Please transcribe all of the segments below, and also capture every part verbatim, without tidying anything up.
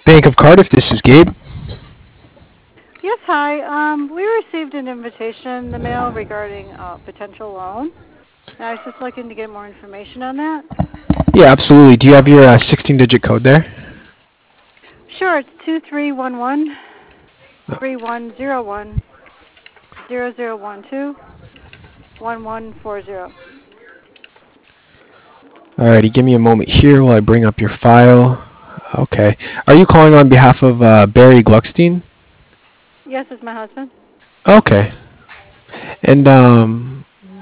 Bank of Cardiff, this is Gabe. Yes, hi. Um, we received an invitation in the mail regarding a potential loan. And I was just looking to get more information on that. Yeah, absolutely. Do you have your uh, sixteen-digit code there? Sure, it's two three one one three one zero one zero zero one two one one four zero. Alrighty, give me a moment here while I bring up your file. Okay. Are you calling on behalf of uh, Barry Gluckstein? Yes, it's my husband. Okay. And, um...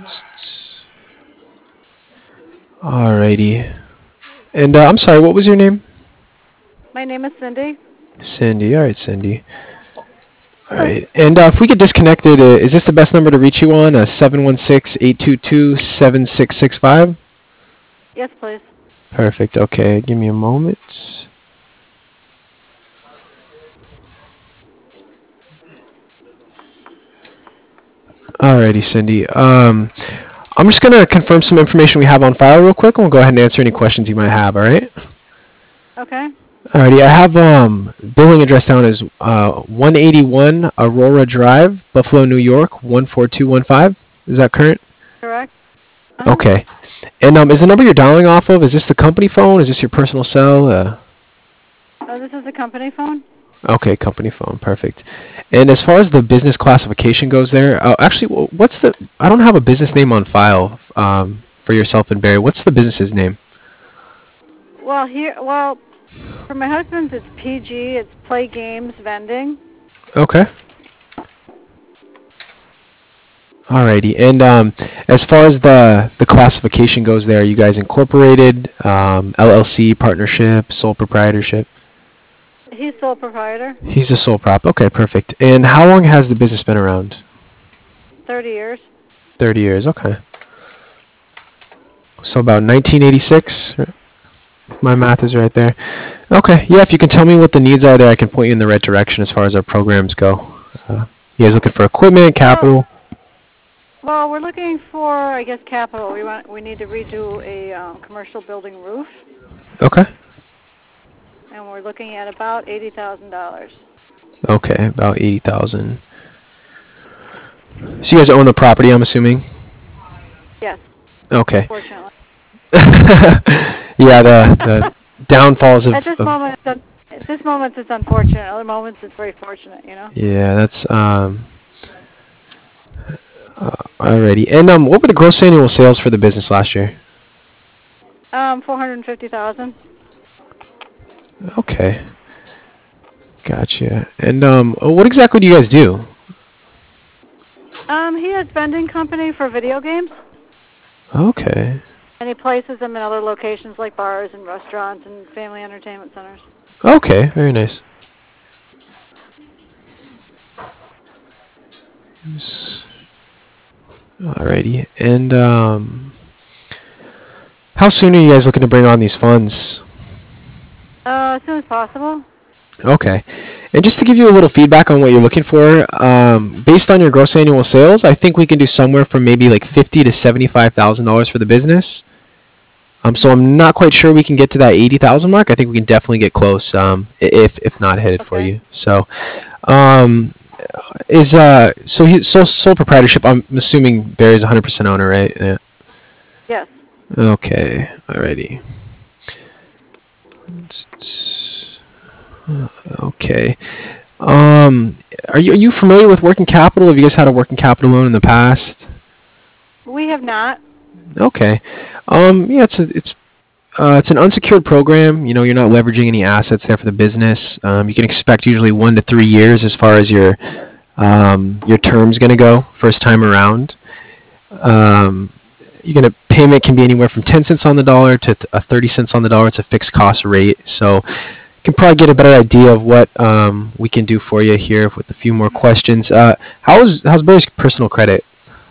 Alrighty. And, uh, I'm sorry, what was your name? My name is Cindy. Cindy. Alright, Cindy. Alright. And uh, if we get disconnected, uh, is this the best number to reach you on? Uh, seven one six, eight two two, seven six six five? Yes, please. Perfect. Okay, give me a moment. Alrighty, Cindy. Um, I'm just going to confirm some information we have on file real quick, and we'll go ahead and answer any questions you might have, alright? Okay. Alrighty, I have um, billing address down as uh, one eighty-one Aurora Drive, Buffalo, New York, one four two one five. Is that current? Correct. Uh-huh. Okay. And um, is the number you're dialing off of, is this the company phone? Is this your personal cell? Uh, Oh, this is a company phone? okay, company phone. Perfect. And as far as the business classification goes there, uh, actually, wh- what's the... I don't have a business name on file um, for yourself and Barry. What's the business's name? Well, here, well, for my husband's, it's P G. It's Play Games Vending. Okay. Alrighty. And um, as far as the, the classification goes there, are you guys incorporated, um, L L C, partnership, sole proprietorship? He's sole proprietor. He's a sole prop. Okay, perfect. And how long has the business been around? thirty years. thirty years. Okay. So about nineteen eighty-six. My math is right there. Okay. Yeah, if you can tell me what the needs are there, I can point you in the right direction as far as our programs go. Uh, you guys looking for equipment, capital? Well, we're looking for, I guess, capital. We want, we need to redo a um, commercial building roof, Okay. and we're looking at about eighty thousand dollars. Okay, about eighty thousand. So you guys own the property, I'm assuming? Yes. Okay. Unfortunately. Yeah, the the downfalls of, At this of moment, it's un- at this moment it's unfortunate. Other moments it's very fortunate. You know. yeah, that's um. Uh, alrighty. And um, what were the gross annual sales for the business last year? Um, four hundred fifty thousand. Okay. Gotcha. And um, what exactly do you guys do? Um, he has vending company for video games, Okay. and he places them in other locations like bars and restaurants and family entertainment centers. Okay. Very nice. Yes. Alrighty. And um, how soon are you guys looking to bring on these funds? Uh, as soon as possible. Okay. And just to give you a little feedback on what you're looking for, um, based on your gross annual sales, I think we can do somewhere from maybe like fifty to seventy-five thousand dollars for the business. Um, so I'm not quite sure we can get to that eighty thousand mark. I think we can definitely get close, um, i- if if not hit it for Okay. you. So, um, is uh, so he sole sole proprietorship. I'm assuming Barry's one hundred percent owner, right? Yeah. Yes. Okay. Alrighty. Okay. Um, are you are you familiar with working capital? Have you guys had a working capital loan in the past? We have not. Okay. Um, yeah, it's a, it's uh, it's an unsecured program. You know, you're not leveraging any assets there for the business. Um, you can expect usually one to three years as far as your um, your term's going to go first time around. Um, you're gonna payment can be anywhere from ten cents on the dollar to th- uh, thirty cents on the dollar. It's a fixed cost rate, so you can probably get a better idea of what um, we can do for you here with a few more questions. Uh, how's how's Barry's personal credit?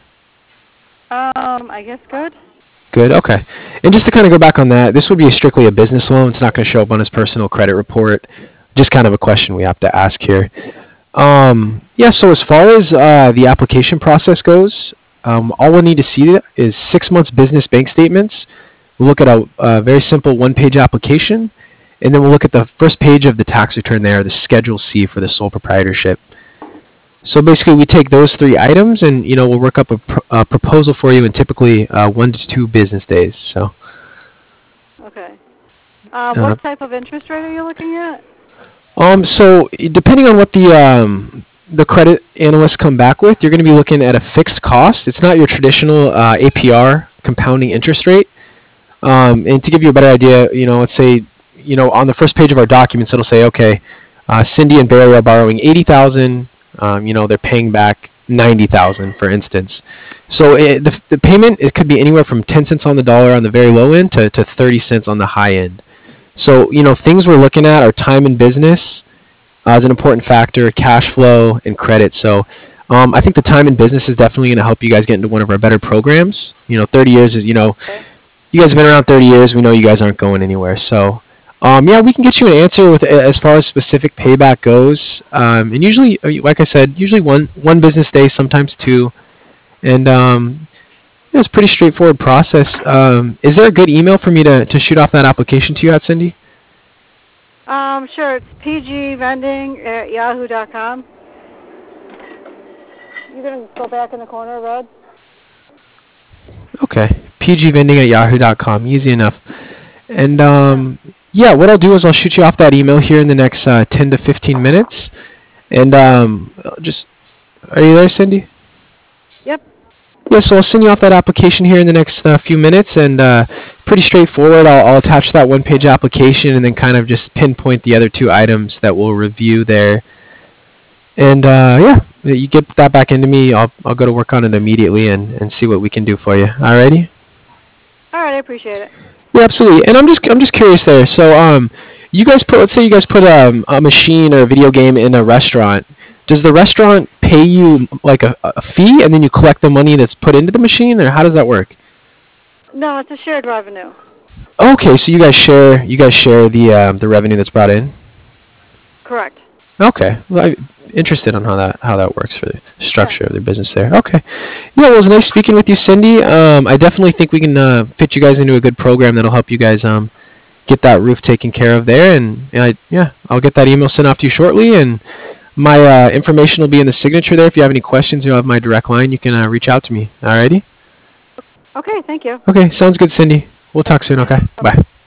Um, I guess good. Good. Okay. And just to kind of go back on that, this would be strictly a business loan. It's not going to show up on his personal credit report. Just kind of a question we have to ask here. Um, yeah. So as far as uh, the application process goes, um, all we'll need to see is six months business bank statements. We'll look at a, a very simple one-page application, and then we'll look at the first page of the tax return there, the Schedule C for the sole proprietorship. So basically, we take those three items, and you know, we'll work up a, pr- a proposal for you in typically uh, one to two business days. So. Okay. Uh, Uh, what type of interest rate are you looking at? Um, so depending on what the um, the credit analysts come back with, you're going to be looking at a fixed cost. It's not your traditional uh, A P R compounding interest rate. Um, and to give you a better idea, you know, let's say, you know, on the first page of our documents, it'll say, okay, uh, Cindy and Barry are borrowing eighty thousand. Um, you know, they're paying back ninety thousand, for instance. So it, the the payment, it could be anywhere from ten cents on the dollar on the very low end to, to thirty cents on the high end. So, you know, things we're looking at are time and business uh, as an important factor, cash flow, and credit. So um, I think the time and business is definitely going to help you guys get into one of our better programs. You know, thirty years is, you know, you guys have been around thirty years. We know you guys aren't going anywhere. So, um, yeah, we can get you an answer with as far as specific payback goes. Um, and usually, like I said, usually one, one business day, sometimes two. And um, yeah, it's a pretty straightforward process. Um, is there a good email for me to, to shoot off that application to you at, Cindy? Um, sure. It's pgvending at yahoo dot com. You gonna go back in the corner, Red? Okay, pgvending at yahoo dot com. Easy enough. And um, yeah, what I'll do is I'll shoot you off that email here in the next uh, ten to fifteen minutes. And um, just, are you there, Cindy? Yep. Yeah, so I'll send you off that application here in the next uh, few minutes, and uh, pretty straightforward. I'll, I'll attach that one-page application and then kind of just pinpoint the other two items that we'll review there. And uh, yeah, you get that back into me. I'll I'll go to work on it immediately and, and see what we can do for you. Alrighty? All right, I appreciate it. Yeah, absolutely. And I'm just I'm just curious there. So um, you guys put let's say you guys put um, a machine or a video game in a restaurant. Does the restaurant pay you like a, a fee, and then you collect the money that's put into the machine, or how does that work? No, it's a shared revenue. Okay, so you guys share you guys share the um, the revenue that's brought in. Correct. Okay, well, I'm interested on how that how that works for the structure yeah. of their business there. Okay, yeah, well, it was nice speaking with you, Cindy. Um, I definitely think we can uh, fit you guys into a good program that'll help you guys um, get that roof taken care of there, and I, yeah, I'll get that email sent off to you shortly, and my uh, information will be in the signature there. If you have any questions, you'll have my direct line. You can uh, reach out to me. Alrighty? Okay, thank you. Okay, sounds good, Cindy. We'll talk soon, okay? Bye.